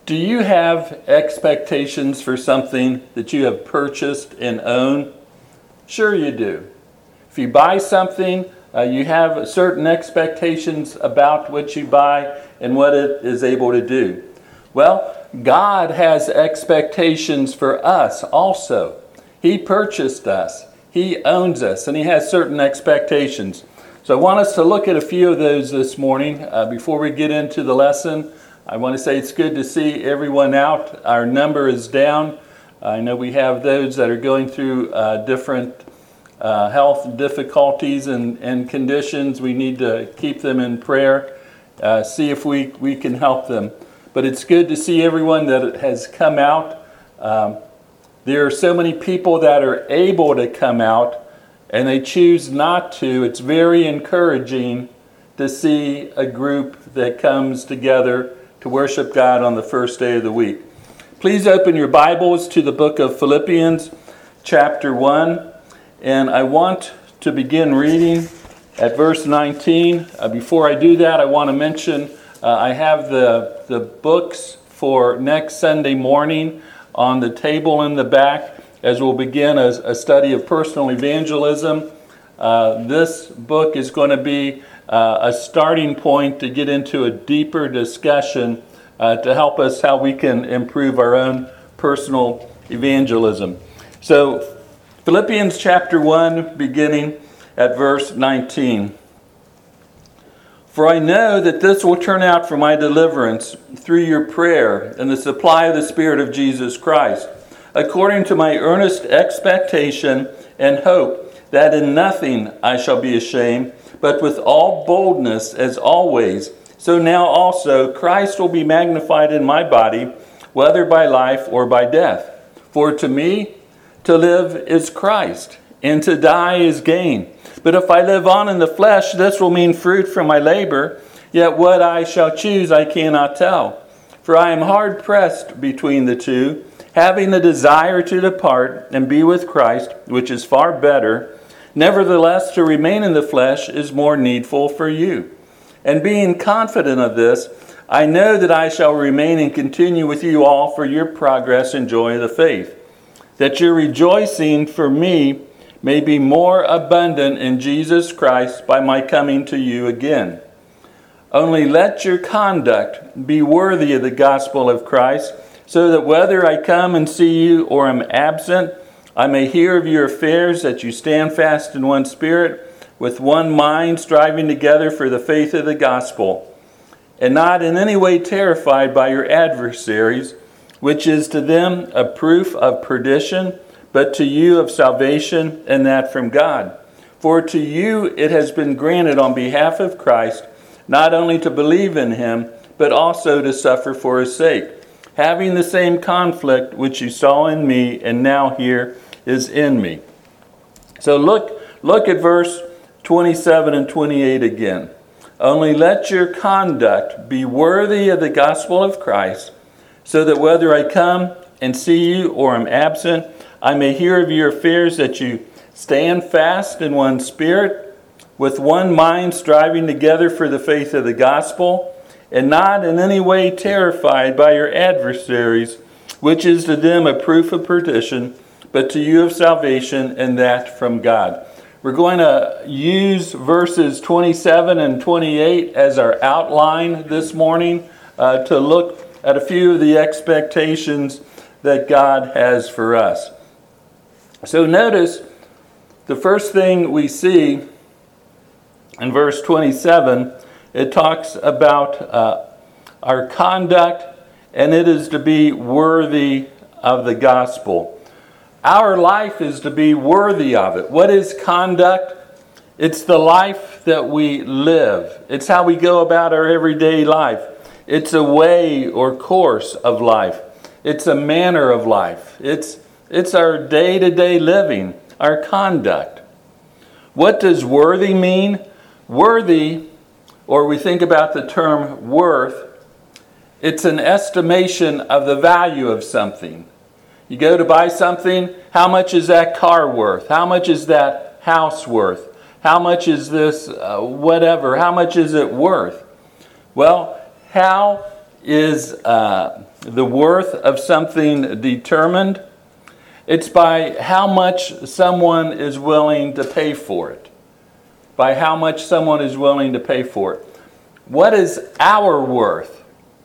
Do you have expectations for something that you have purchased and own? Sure you do. If you buy something, you have certain expectations about what you buy and what it is able to do. Well, God has expectations for us also. He purchased us. He owns us, and He has certain expectations. So I want us to look at a few of those this morning. Before we get into the lesson, I want to say it's good to see everyone out. Our number is down. I know we have those that are going through different health difficulties and conditions. We need to keep them in prayer, see if we can help them. But it's good to see everyone that has come out. There are so many people that are able to come out, and they choose not to. It's very encouraging to see a group that comes together to worship God on the first day of the week. Please open your Bibles to the book of Philippians, chapter 1. And I want to begin reading at verse 19. Before I do that, I want to mention I have the books for next Sunday morning on the table in the back as we'll begin a study of personal evangelism. This book is going to be a starting point to get into a deeper discussion to help us how we can improve our own personal evangelism. So, Philippians chapter 1, beginning at verse 19. For I know that this will turn out for my deliverance through your prayer and the supply of the Spirit of Jesus Christ, according to my earnest expectation and hope that in nothing I shall be ashamed, but with all boldness as always. So now also Christ will be magnified in my body, whether by life or by death. For to me, to live is Christ, and to die is gain. But if I live on in the flesh, this will mean fruit from my labor. Yet what I shall choose I cannot tell. For I am hard pressed between the two, having the desire to depart and be with Christ, which is far better. Nevertheless, to remain in the flesh is more needful for you. And being confident of this, I know that I shall remain and continue with you all for your progress and joy of the faith, that your rejoicing for me may be more abundant in Jesus Christ by my coming to you again. Only let your conduct be worthy of the gospel of Christ, so that whether I come and see you or am absent, I may hear of your affairs, that you stand fast in one spirit, with one mind, striving together for the faith of the gospel, and not in any way terrified by your adversaries, which is to them a proof of perdition, but to you of salvation, and that from God. For to you it has been granted on behalf of Christ, not only to believe in him, but also to suffer for his sake, having the same conflict which you saw in me, and now here is in me. So look at verse 27 and 28 again. Only let your conduct be worthy of the gospel of Christ, so that whether I come and see you or am absent, I may hear of your affairs, that you stand fast in one spirit, with one mind, striving together for the faith of the gospel, and not in any way terrified by your adversaries, which is to them a proof of perdition, but to you of salvation, and that from God. We're going to use verses 27 and 28 as our outline this morning to look at a few of the expectations that God has for us. So notice the first thing we see in verse 27, it talks about our conduct, and it is to be worthy of the gospel. Our life is to be worthy of it. What is conduct? It's the life that we live. It's how we go about our everyday life. It's a way or course of life. It's a manner of life. It's our day-to-day living, our conduct. What does worthy mean? Worthy, or we think about the term worth, it's an estimation of the value of something. You go to buy something, how much is that car worth? How much is that house worth? How much is this whatever? How much is it worth? Well, how is the worth of something determined? It's by how much someone is willing to pay for it. By how much someone is willing to pay for it. What is our worth?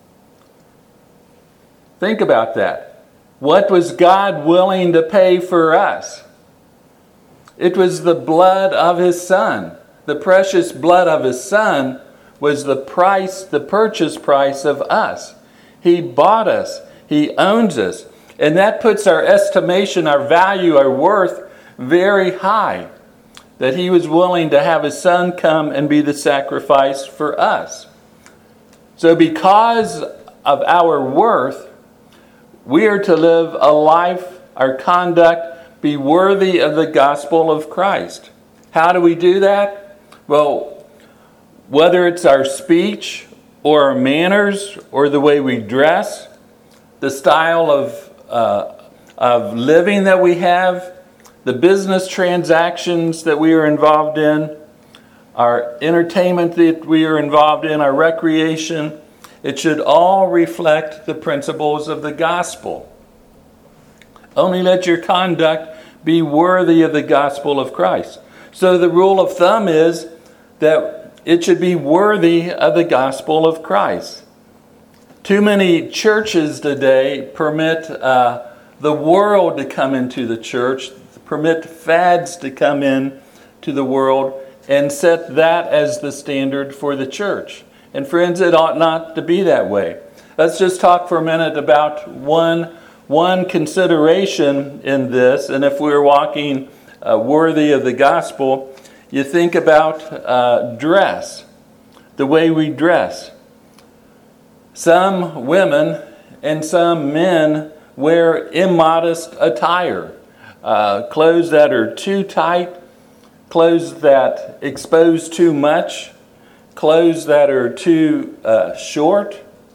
Think about that. What was God willing to pay for us? It was the blood of His Son. The precious blood of His Son was the price, the purchase price of us. He bought us. He owns us. And that puts our estimation, our value, our worth very high. That He was willing to have His Son come and be the sacrifice for us. So because of our worth, we are to live a life, our conduct, be worthy of the gospel of Christ. How do we do that? Well, whether it's our speech or our manners or the way we dress, the style of living that we have, the business transactions that we are involved in, our entertainment that we are involved in, our recreation, it should all reflect the principles of the gospel. Only let your conduct be worthy of the gospel of Christ. So the rule of thumb is that it should be worthy of the gospel of Christ. Too many churches today permit the world to come into the church, permit fads to come in to the world, and set that as the standard for the church. And friends, it ought not to be that way. Let's just talk for a minute about one consideration in this. And if we're walking worthy of the gospel, you think about dress, the way we dress. Some women and some men wear immodest attire, clothes that are too tight, clothes that expose too much, clothes that are too short.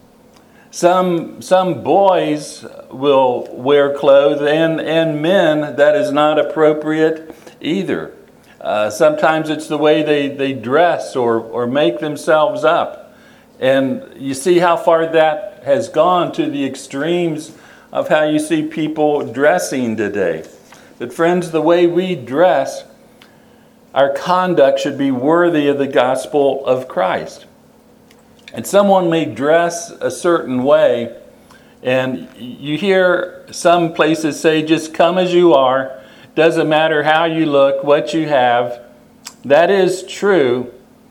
Some boys will wear clothes and men that is not appropriate either. Sometimes it's the way they dress or make themselves up. And you see how far that has gone to the extremes of how you see people dressing today. But friends, the way we dress, our conduct should be worthy of the gospel of Christ. And someone may dress a certain way, and you hear some places say, just come as you are. Doesn't matter how you look, what you have. That is true.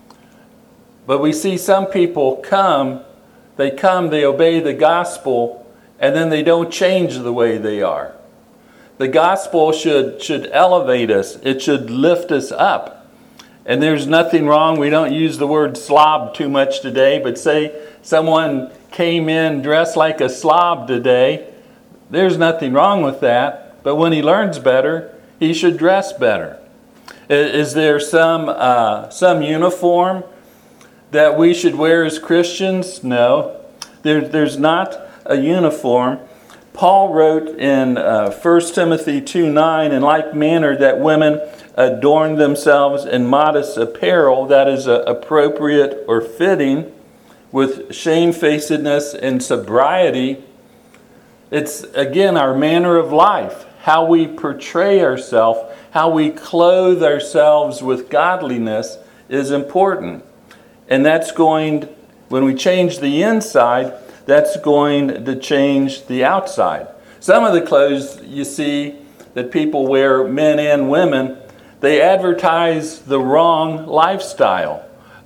But we see some people they obey the gospel, and then they don't change the way they are. The gospel should elevate us. It should lift us up. And there's nothing wrong. We don't use the word slob too much today, but say someone came in dressed like a slob today, there's nothing wrong with that. But when he learns better, he should dress better. Is there some uniform that we should wear as Christians? No. There's not a uniform. Paul wrote in 1 Timothy 2:9, in like manner that women adorn themselves in modest apparel that is appropriate or fitting, with shamefacedness and sobriety. It's, again, our manner of life, how we portray ourselves, how we clothe ourselves with godliness is important. And that's going, when we change the inside, that's going to change the outside. Some of the clothes you see that people wear, men and women, they advertise the wrong lifestyle.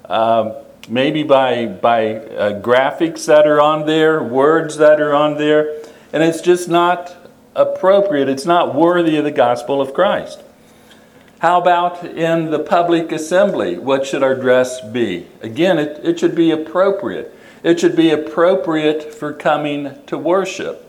Maybe by graphics that are on there, words that are on there, and it's just not appropriate. It's not worthy of the gospel of Christ. How about in the public assembly? What should our dress be? Again, it should be appropriate. It should be appropriate for coming to worship.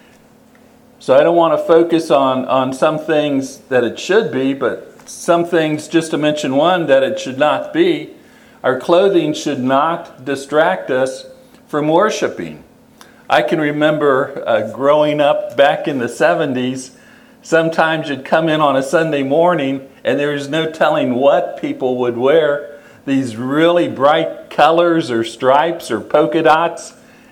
So I don't want to focus on some things that it should be, but some things, just to mention one, that it should not be. Our clothing should not distract us from worshiping. I can remember growing up back in the 70s, sometimes you'd come in on a Sunday morning and there was no telling what people would wear. These really bright colors or stripes or polka dots.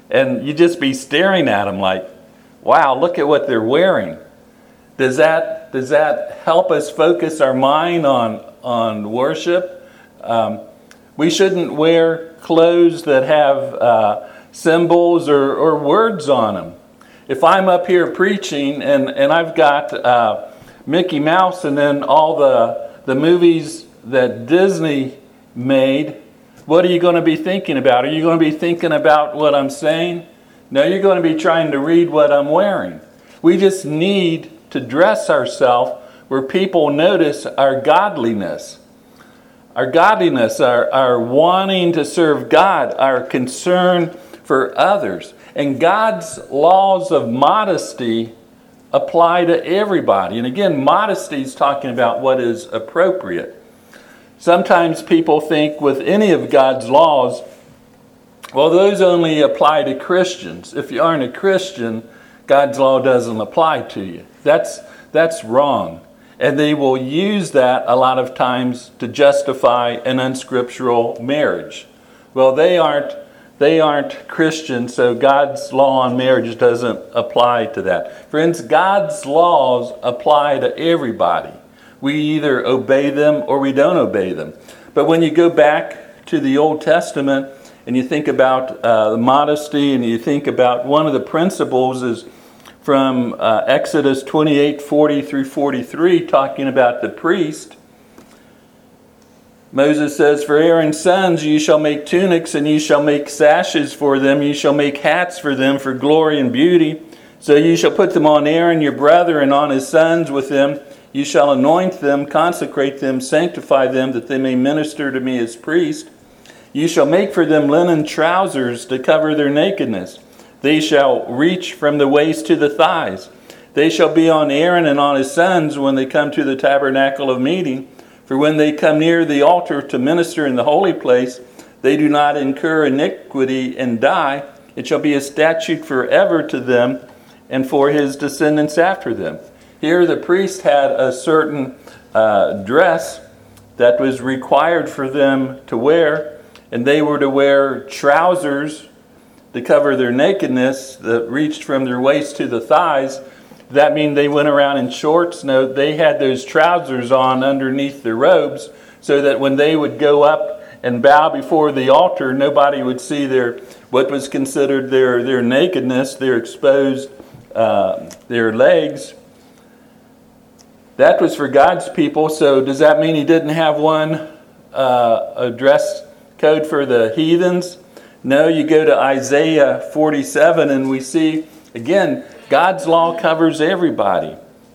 and you just be staring at them like, wow, look at what they're wearing. Does that help us focus our mind on worship? We shouldn't wear clothes that have symbols or words on them. If I'm up here preaching and I've got Mickey Mouse and then all the movies that Disney made, what are you going to be thinking about? Are you going to be thinking about what I'm saying? No, you're going to be trying to read what I'm wearing. We just need to dress ourselves where people notice our godliness. Our godliness, our wanting to serve God, our concern for others. And God's laws of modesty apply to everybody. And again, modesty is talking about what is appropriate. Sometimes people think with any of God's laws, well, those only apply to Christians. If you aren't a Christian, God's law doesn't apply to you. That's wrong. And they will use that a lot of times to justify an unscriptural marriage. Well, they aren't Christians, so God's law on marriage doesn't apply to that. Friends, God's laws apply to everybody. We either obey them or we don't obey them. But when you go back to the Old Testament and you think about modesty and you think about one of the principles is from Exodus 28:40 through 43, talking about the priest. Moses says, "For Aaron's sons you shall make tunics, and you shall make sashes for them. You shall make hats for them for glory and beauty. So you shall put them on Aaron your brother, and on his sons with him. You shall anoint them, consecrate them, sanctify them, that they may minister to me as priests. You shall make for them linen trousers to cover their nakedness. They shall reach from the waist to the thighs. They shall be on Aaron and on his sons when they come to the tabernacle of meeting. For when they come near the altar to minister in the holy place, they do not incur iniquity and die. It shall be a statute forever to them and for his descendants after them." Here the priest had a certain dress that was required for them to wear, and they were to wear trousers to cover their nakedness that reached from their waist to the thighs. That means they went around in shorts? No, they had those trousers on underneath their robes so that when they would go up and bow before the altar, nobody would see what was considered their nakedness, their exposed their legs. That was for God's people. So does that mean he didn't have a dress code for the heathens? No, you go to Isaiah 47 and we see, again, God's law covers everybody.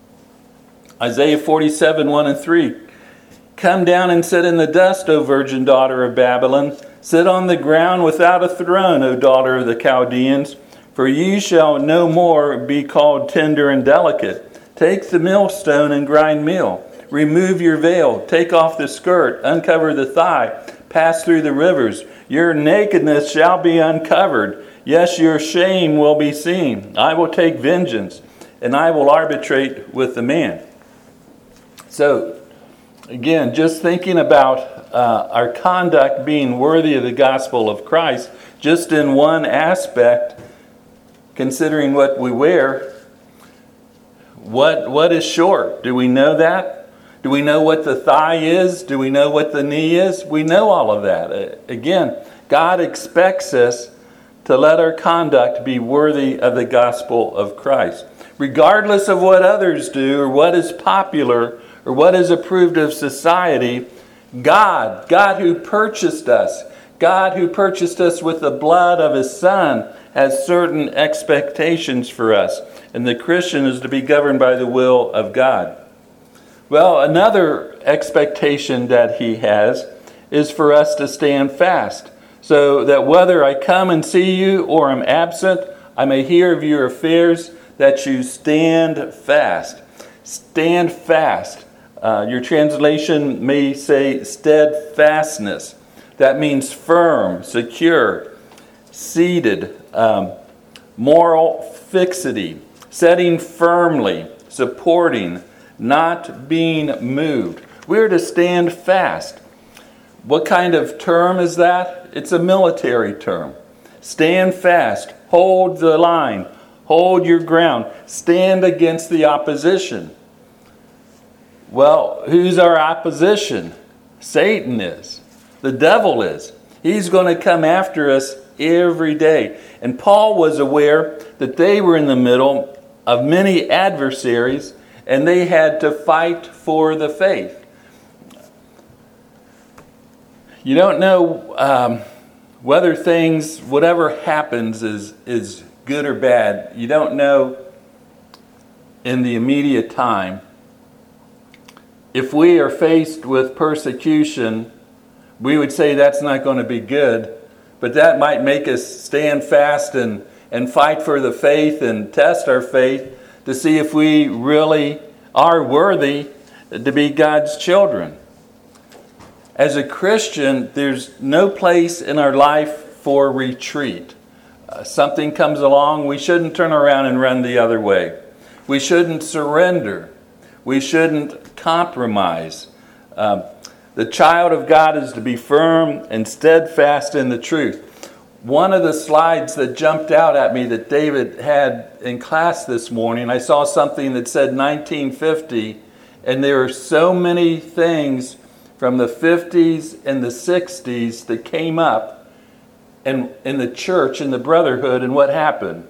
Isaiah 47, 1 and 3. "Come down and sit in the dust, O virgin daughter of Babylon. Sit on the ground without a throne, O daughter of the Chaldeans. For you shall no more be called tender and delicate. Take the millstone and grind meal. Remove your veil. Take off the skirt. Uncover the thigh. Pass through the rivers. Your nakedness shall be uncovered. Yes, your shame will be seen. I will take vengeance, and I will arbitrate with the man." So, again, just thinking about our conduct being worthy of the gospel of Christ, just in one aspect, considering what we wear, what is short? Do we know that? Do we know what the thigh is? Do we know what the knee is? We know all of that. Again, God expects us to let our conduct be worthy of the gospel of Christ. Regardless of what others do or what is popular or what is approved of society, God who purchased us, God who purchased us with the blood of his Son, has certain expectations for us. And the Christian is to be governed by the will of God. Well, another expectation that he has is for us to stand fast, so that whether I come and see you or am absent, I may hear of your affairs, that you stand fast. Stand fast. Your translation may say steadfastness. That means firm, secure, seated, moral fixity, setting firmly, supporting, not being moved. We're to stand fast. What kind of term is that? It's a military term. Stand fast. Hold the line. Hold your ground. Stand against the opposition. Well, who's our opposition? Satan is. The devil is. He's going to come after us every day. And Paul was aware that they were in the middle of many adversaries, and they had to fight for the faith. You don't know whether things, whatever happens, is good or bad. You don't know in the immediate time. If we are faced with persecution, we would say that's not going to be good, but that might make us stand fast and fight for the faith and test our faith to see if we really are worthy to be God's children. As a Christian, there's no place in our life for retreat. Something comes along, we shouldn't turn around and run the other way. We shouldn't surrender. We shouldn't compromise. The child of God is to be firm and steadfast in the truth. One of the slides that jumped out at me that David had in class this morning, I saw something that said 1950, and there are so many things from the 50s and the 60s that came up in the church, in the brotherhood, and what happened.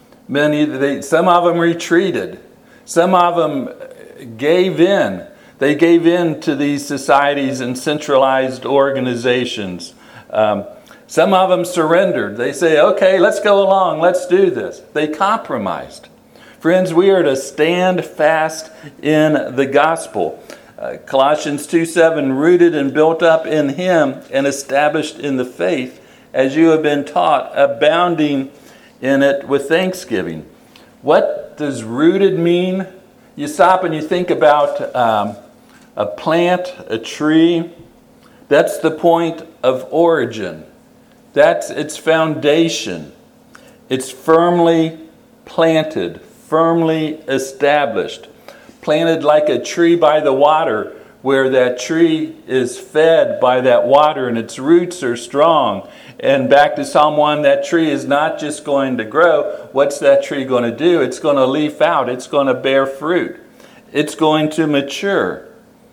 Some of them retreated. Some of them gave in. They gave in to these societies and centralized organizations. Some of them surrendered. They say, okay, let's go along. Let's do this. They compromised. Friends, we are to stand fast in the gospel. Colossians 2:7, rooted and built up in Him and established in the faith, as you have been taught, abounding in it with thanksgiving. What does rooted mean? You stop and you think about a plant, a tree. That's the point of origin. That's its foundation. It's firmly planted, firmly established. Planted like a tree by the water, where that tree is fed by that water and its roots are strong. And back to Psalm 1, that tree is not just going to grow. What's that tree going to do? It's going to leaf out. It's going to bear fruit. It's going to mature.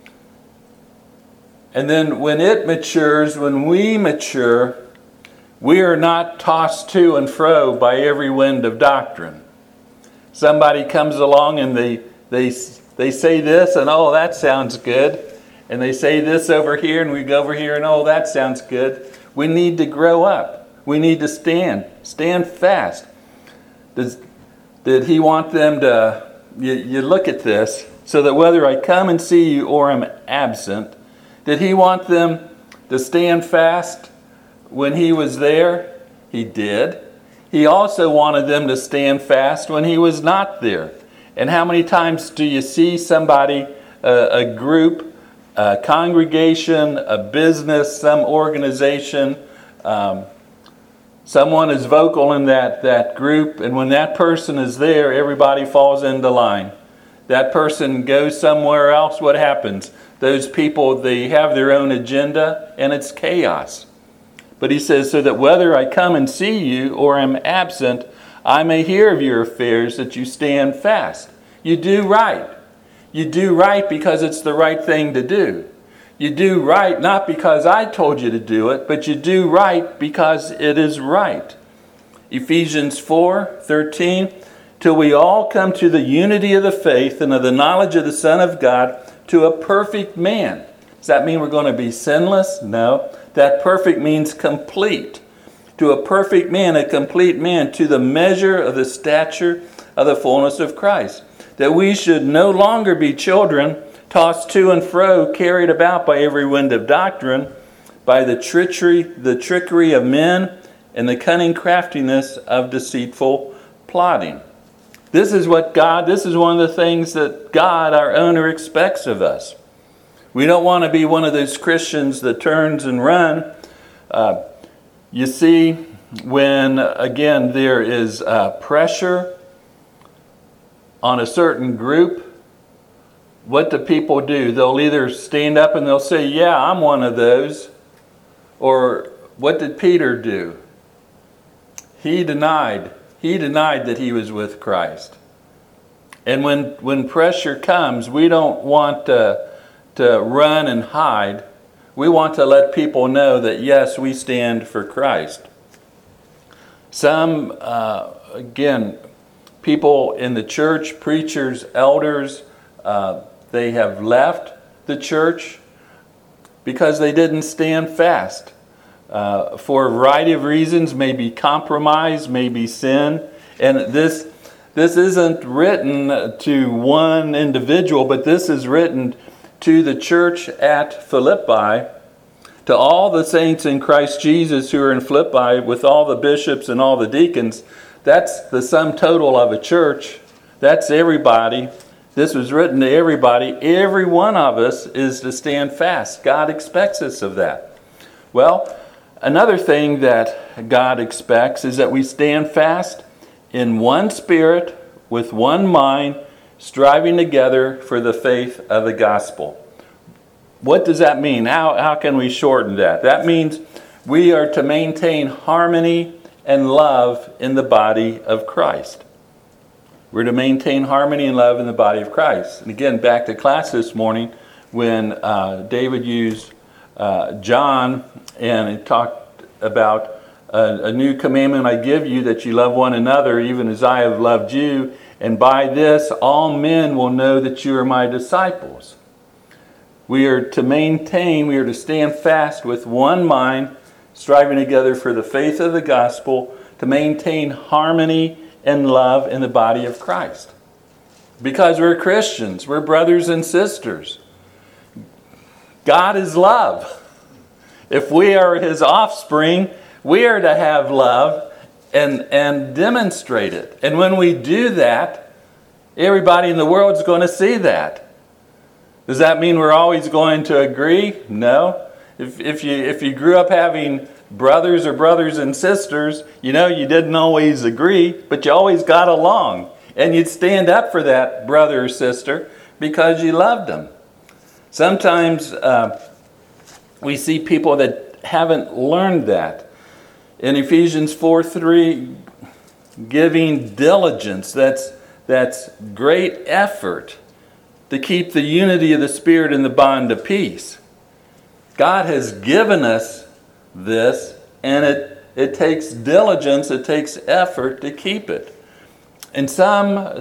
And then when it matures, when we mature, we are not tossed to and fro by every wind of doctrine. Somebody comes along and they say this, and oh, that sounds good. And they say this over here, and we go over here, and oh, that sounds good. We need to grow up. We need to stand fast. Did He want them to, you look at this, so that whether I come and see you or am absent, did He want them to stand fast when He was there? He did. He also wanted them to stand fast when He was not there. And how many times do you see somebody, a group, a congregation, a business, some organization, someone is vocal in that group, and when that person is there, everybody falls into line. That person goes somewhere else, what happens? Those people, they have their own agenda, and it's chaos. But He says, so that whether I come and see you or am absent, I may hear of your affairs, that you stand fast. You do right. You do right because it's the right thing to do. You do right not because I told you to do it, but you do right because it is right. Ephesians 4:13, till we all come to the unity of the faith and of the knowledge of the Son of God, to a perfect man. Does that mean we're going to be sinless? No. That perfect means complete. To a perfect man, a complete man, to the measure of the stature of the fullness of Christ. That we should no longer be children, tossed to and fro, carried about by every wind of doctrine, by the trickery of men, and the cunning craftiness of deceitful plotting. This is one of the things that God, our owner, expects of us. We don't want to be one of those Christians that turns and run. You see, when, again, there is pressure on a certain group, what do people do? They'll either stand up and they'll say, yeah, I'm one of those. Or what did Peter do? He denied he denied that he was with Christ. And when pressure comes, we don't want to run and hide. We want to let people know that, yes, we stand for Christ. Some, again, people in the church, preachers, elders, they have left the church because they didn't stand fast. For a variety of reasons, maybe compromise, maybe sin. And this isn't written to one individual, but this is written to the church at Philippi, to all the saints in Christ Jesus who are in Philippi, with all the bishops and all the deacons. That's the sum total of a church. That's everybody. This was written to everybody. Every one of us is to stand fast. God expects us of that. Well, another thing that God expects is that we stand fast in one spirit, with one mind, striving together for the faith of the gospel. What does that mean? How can we shorten that? That means we are to maintain harmony and love in the body of Christ. We're to maintain harmony and love in the body of Christ. And again, back to class this morning when David used John and it talked about a new commandment I give you, that you love one another even as I have loved you. And by this all men will know that you are my disciples. We are to maintain, we are to stand fast with one mind, striving together for the faith of the gospel, to maintain harmony and love in the body of Christ. Because we're Christians, we're brothers and sisters. God is love. If we are His offspring, we are to have love and demonstrate it. And when we do that, everybody in the world is going to see that. Does that mean we're always going to agree? No. If you grew up having brothers and sisters, you didn't always agree, but you always got along. And you'd stand up for that brother or sister because you loved them. Sometimes we see people that haven't learned that. In Ephesians 4:3, giving diligence, that's great effort to keep the unity of the Spirit in the bond of peace. God has given us this, and it takes diligence, it takes effort to keep it. And some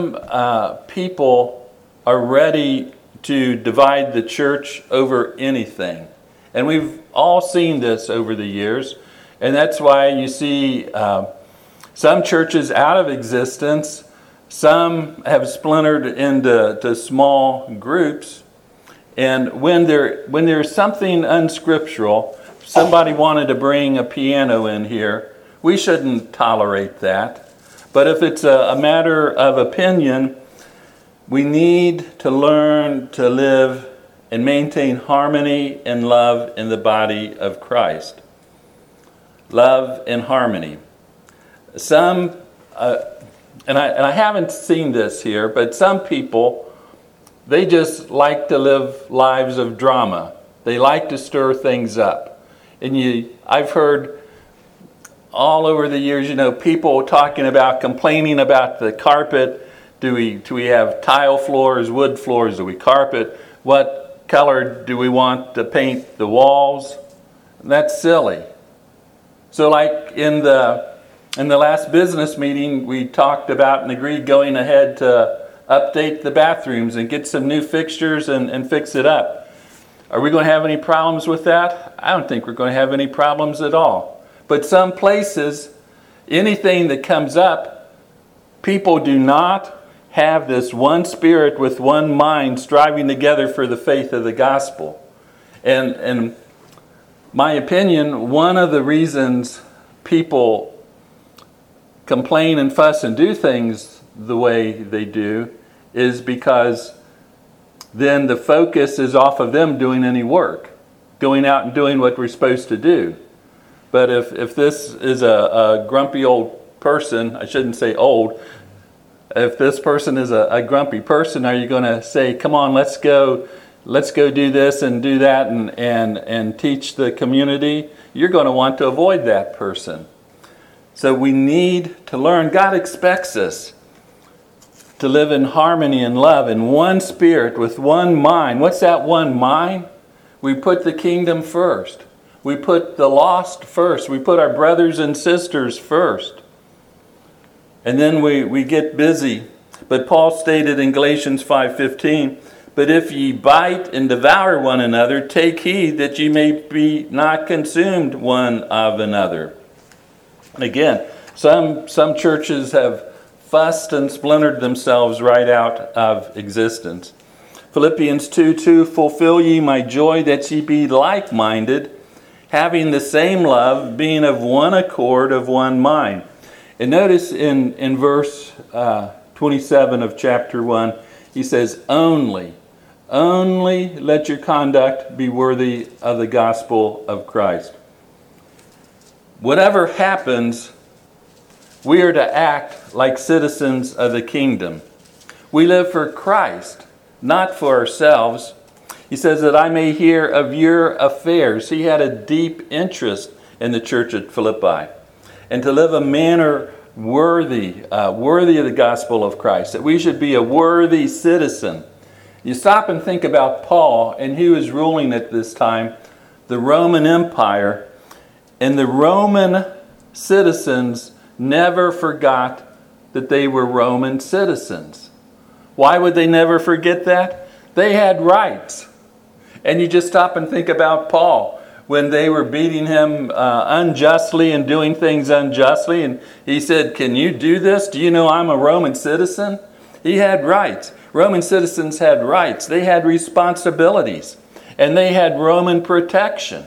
people are ready to divide the church over anything. And we've all seen this over the years. And that's why you see some churches out of existence. Some have splintered into small groups. And when there's something unscriptural, somebody wanted to bring a piano in here, we shouldn't tolerate that. But if it's a matter of opinion, we need to learn to live and maintain harmony and love in the body of Christ. Love and harmony. Some, and I haven't seen this here, but some people, they just like to live lives of drama. They like to stir things up. And I've heard all over the years, people talking about, complaining about the carpet. Do we have tile floors, wood floors? Do we carpet? What color do we want to paint the walls? That's silly. So like in the last business meeting, we talked about and agreed going ahead to update the bathrooms and get some new fixtures and fix it up. Are we going to have any problems with that? I don't think we're going to have any problems at all. But some places, anything that comes up, people do not have this one spirit with one mind striving together for the faith of the gospel. And my opinion, one of the reasons people complain and fuss and do things the way they do is because then the focus is off of them doing any work, going out and doing what we're supposed to do. But if this is a grumpy old person, I shouldn't say old, if this person is a grumpy person, are you going to say, come on, let's go do this and do that and teach the community? You're going to want to avoid that person. So we need to learn. God expects us to live in harmony and love in one spirit with one mind. What's that one mind? We put the kingdom first. We put the lost first. We put our brothers and sisters first. And then we get busy. But Paul stated in Galatians 5:15, "But if ye bite and devour one another, take heed that ye may be not consumed one of another." And again, some churches have fussed and splintered themselves right out of existence. Philippians 2:2, "Fulfill ye my joy that ye be like-minded, having the same love, being of one accord, of one mind." And notice in verse 27 of chapter 1, he says, only let your conduct be worthy of the gospel of Christ. Whatever happens, we are to act like citizens of the kingdom. We live for Christ, not for ourselves. He says that I may hear of your affairs. He had a deep interest in the church at Philippi. And to live a manner worthy of the gospel of Christ, that we should be a worthy citizen. You stop and think about Paul, and he was ruling at this time the Roman Empire, and the Roman citizens never forgot that they were Roman citizens. Why would they never forget that? They had rights. And you just stop and think about Paul when they were beating him unjustly and doing things unjustly. And he said, "Can you do this? Do you know I'm a Roman citizen?" He had rights. Roman citizens had rights. They had responsibilities. And they had Roman protection.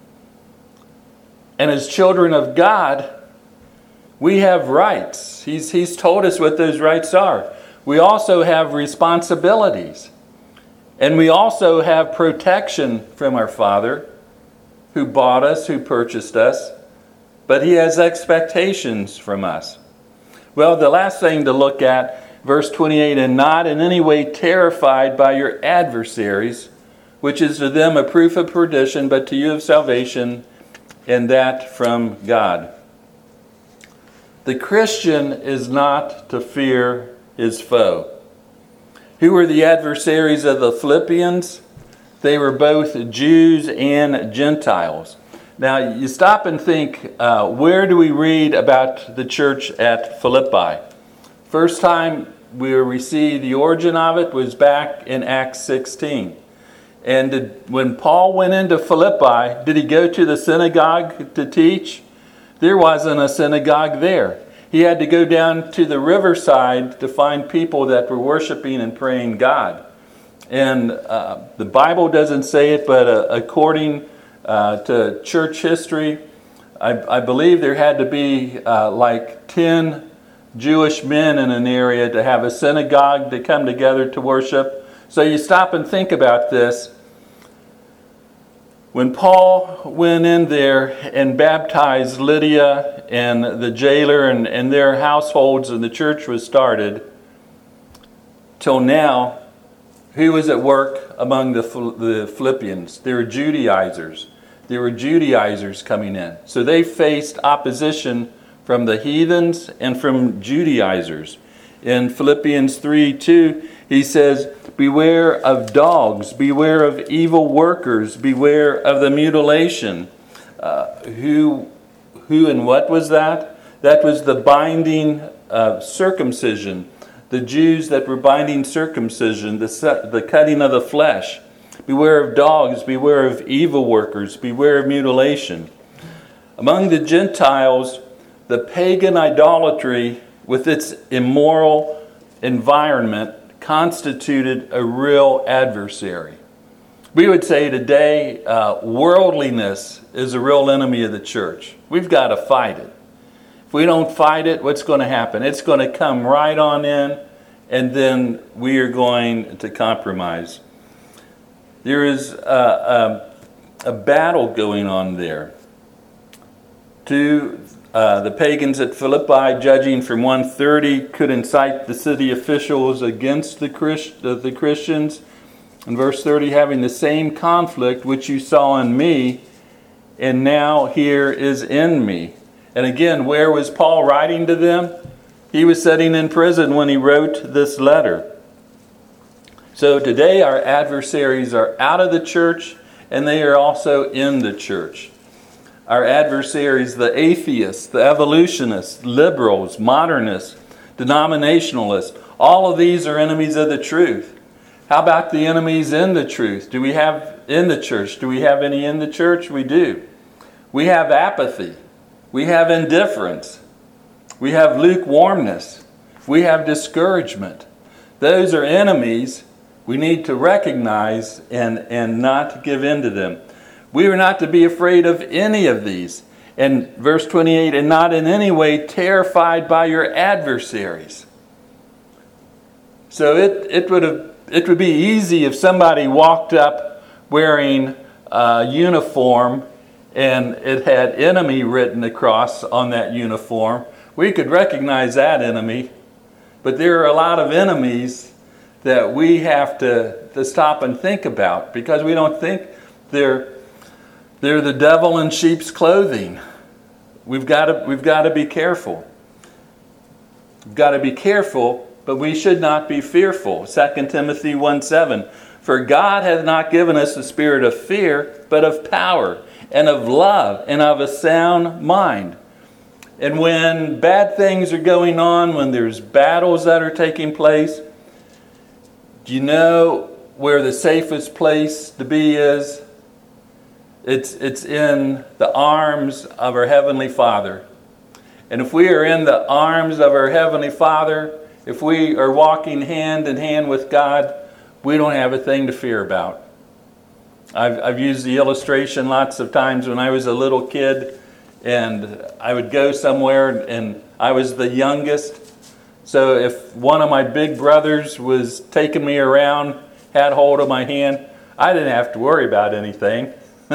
And as children of God, we have rights. He's told us what those rights are. We also have responsibilities. And we also have protection from our Father, who bought us, who purchased us. But He has expectations from us. Well, the last thing to look at, verse 28, "And not in any way terrified by your adversaries, which is to them a proof of perdition, but to you of salvation, and that from God." The Christian is not to fear his foe. Who were the adversaries of the Philippians? They were both Jews and Gentiles. Now, you stop and think, where do we read about the church at Philippi? First time we see the origin of it was back in Acts 16. And when Paul went into Philippi, did he go to the synagogue to teach? There wasn't a synagogue there. He had to go down to the riverside to find people that were worshiping and praying God. And the Bible doesn't say it, but according to church history, I believe there had to be like 10 Jewish men in an area to have a synagogue to come together to worship. So you stop and think about this. When Paul went in there and baptized Lydia and the jailer and their households, and the church was started, till now, who was at work among the Philippians? They were Judaizers. There were Judaizers coming in. So they faced opposition from the heathens and from Judaizers. In Philippians 3:2, he says, "Beware of dogs, beware of evil workers, beware of the mutilation." Who and what was that? That was the binding of circumcision. The Jews that were binding circumcision, the cutting of the flesh. Beware of dogs, beware of evil workers, beware of mutilation. Among the Gentiles, the pagan idolatry with its immoral environment constituted a real adversary. We would say today, worldliness is a real enemy of the church. We've got to fight it. If we don't fight it, what's going to happen? It's going to come right on in, and then we are going to compromise. There is a battle going on there. The pagans at Philippi, judging from 130, could incite the city officials against the Christians. In verse 30, having the same conflict which you saw in me, and now here is in me. And again, where was Paul writing to them? He was sitting in prison when he wrote this letter. So today our adversaries are out of the church, and they are also in the church. Our adversaries, the atheists, the evolutionists, liberals, modernists, denominationalists, all of these are enemies of the truth. How about the enemies in the truth? Do we have in the church? Do we have any in the church? We do. We have apathy. We have indifference. We have lukewarmness. We have discouragement. Those are enemies we need to recognize and not give in to them. We are not to be afraid of any of these. And verse 28, and not in any way terrified by your adversaries. So it would be easy if somebody walked up wearing a uniform and it had enemy written across on that uniform. We could recognize that enemy. But there are a lot of enemies that we have to stop and think about, because we don't think they're the devil in sheep's clothing. We've got to be careful. We've got to be careful, but we should not be fearful. 2 Timothy 1:7, for God hath not given us the spirit of fear, but of power and of love and of a sound mind. And when bad things are going on, when there's battles that are taking place, do you know where the safest place to be is? It's in the arms of our Heavenly Father. And if we are in the arms of our Heavenly Father, if we are walking hand in hand with God, we don't have a thing to fear about. I've used the illustration lots of times when I was a little kid, and I would go somewhere and I was the youngest. So if one of my big brothers was taking me around, had hold of my hand, I didn't have to worry about anything.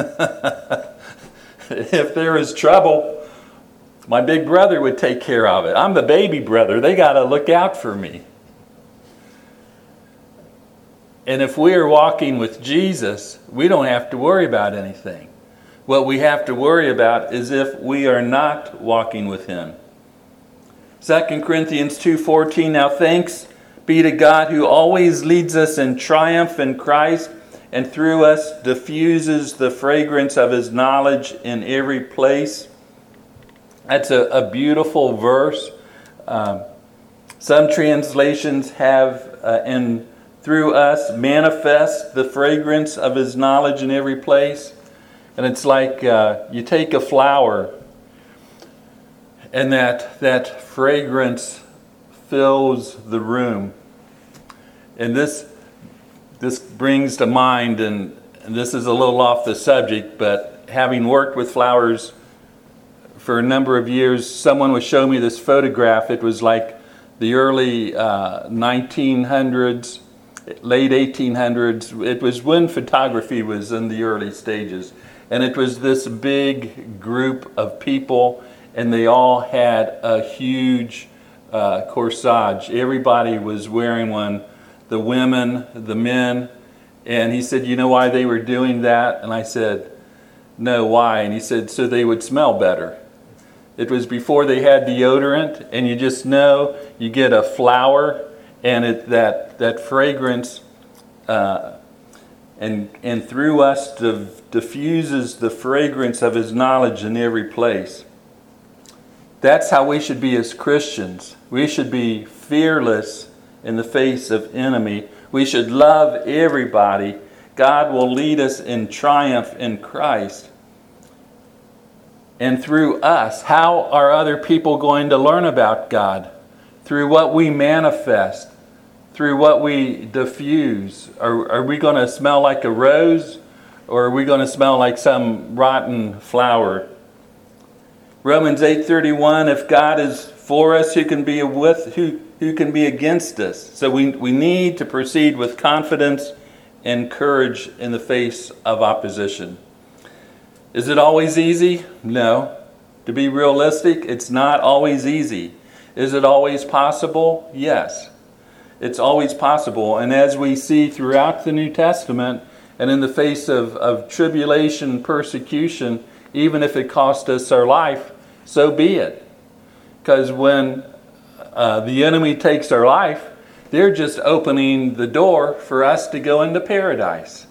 If there was trouble, my big brother would take care of it. I'm the baby brother. They got to look out for me. And if we are walking with Jesus, we don't have to worry about anything. What we have to worry about is if we are not walking with Him. 2 Corinthians 2:14, now thanks be to God who always leads us in triumph in Christ, and through us diffuses the fragrance of His knowledge in every place. That's a beautiful verse. Some translations have, and through us manifest the fragrance of His knowledge in every place. And it's like you take a flower, and that fragrance fills the room. And this brings to mind, and this is a little off the subject, but having worked with flowers for a number of years, someone was showing me this photograph. It was like the early 1900s, late 1800s. It was when photography was in the early stages. And it was this big group of people, and they all had a huge corsage. Everybody was wearing one, the women, the men. And he said, you know why they were doing that? And I said, no, why? And he said, so they would smell better. It was before they had deodorant, and you just know you get a flower, and that fragrance and through us diffuses the fragrance of His knowledge in every place. That's how we should be as Christians. We should be fearless in the face of enemy. We should love everybody. God will lead us in triumph in Christ. And through us, how are other people going to learn about God? Through what we manifest, through what we diffuse. Are we going to smell like a rose, or are we going to smell like some rotten flower? Romans 8:31, if God is for us, who can be against us? So we need to proceed with confidence and courage in the face of opposition. Is it always easy? No. To be realistic, it's not always easy. Is it always possible? Yes. It's always possible. And as we see throughout the New Testament, and in the face of tribulation, persecution, even if it cost us our life, so be it. Because when the enemy takes our life, they're just opening the door for us to go into paradise.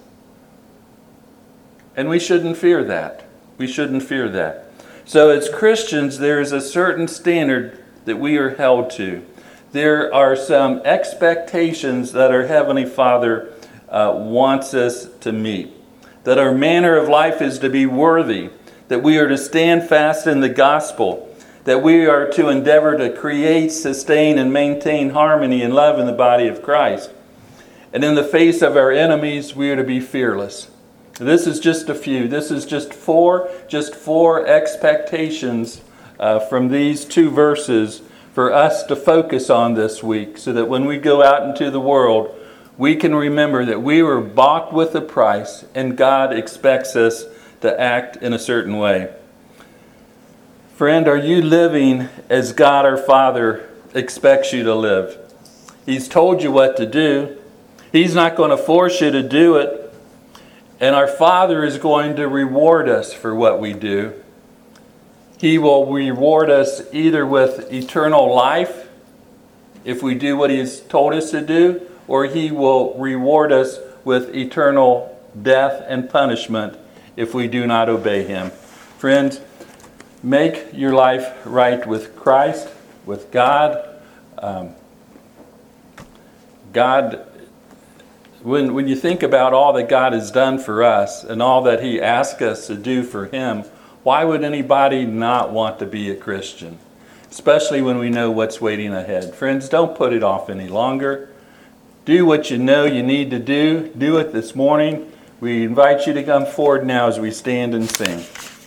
And we shouldn't fear that. We shouldn't fear that. So as Christians, there is a certain standard that we are held to. There are some expectations that our Heavenly Father wants us to meet. That our manner of life is to be worthy. That we are to stand fast in the gospel. That we are to endeavor to create, sustain, and maintain harmony and love in the body of Christ. And in the face of our enemies, we are to be fearless. This is just a few. This is just four expectations from these two verses for us to focus on this week, so that when we go out into the world, we can remember that we were bought with a price, and God expects us to act in a certain way. Friend, are you living as God our Father expects you to live? He's told you what to do. He's not going to force you to do it. And our Father is going to reward us for what we do. He will reward us either with eternal life if we do what He's told us to do, or He will reward us with eternal death and punishment if we do not obey Him. Friends, make your life right with Christ, with God. When you think about all that God has done for us and all that He asks us to do for Him, why would anybody not want to be a Christian? Especially when we know what's waiting ahead. Friends, don't put it off any longer. Do what you know you need to do. Do it this morning. We invite you to come forward now as we stand and sing.